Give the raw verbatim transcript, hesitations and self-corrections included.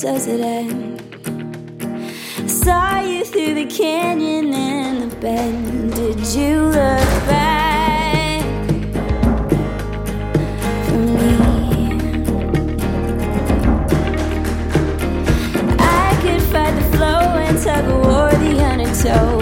does it end? I saw you through the canyon and the bend. Did you look back for me? I could fight the flow and tug of war, the undertow.